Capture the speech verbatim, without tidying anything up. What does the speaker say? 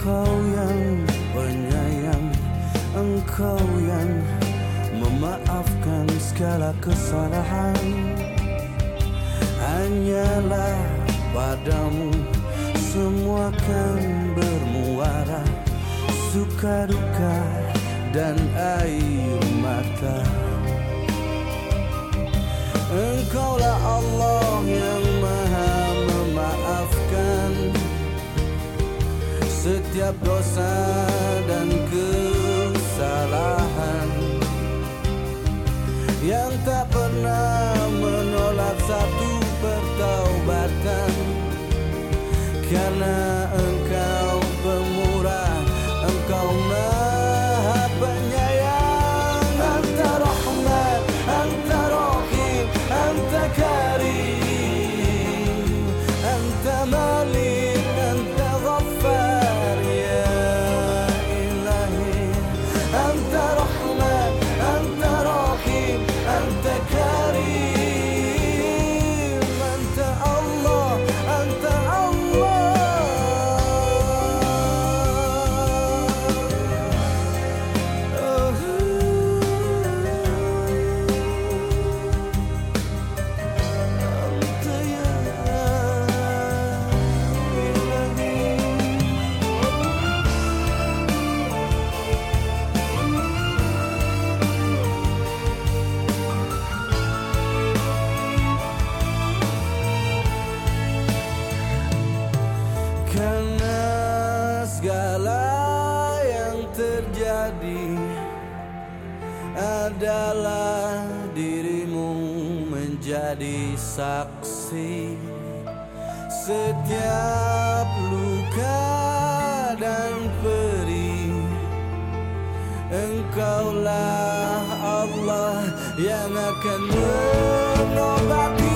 Engkau yang penyayang, Engkau yang memaafkan segala kesalahan. Hanyalah padamu semua kan bermuara, suka duka dan air mata. Engkaulah Allah yang maha memaafkan setiap dosa dan kesalahan, yang tak pernah menolak satu pertaubatan. Karena Engkau pemurah, Engkau maha penyayang. Anta Rahman, Anta Rahim, Anta Karim, Anta Malik, Anta Ghaffar, ya Ilahi. Anta Rahman, Anta Rahim, Anta Karim, Anta Allah, Anta karena segala yang terjadi adalah dirimu menjadi saksi. Setiap luka dan perih, Engkaulah Allah yang akan mengobati.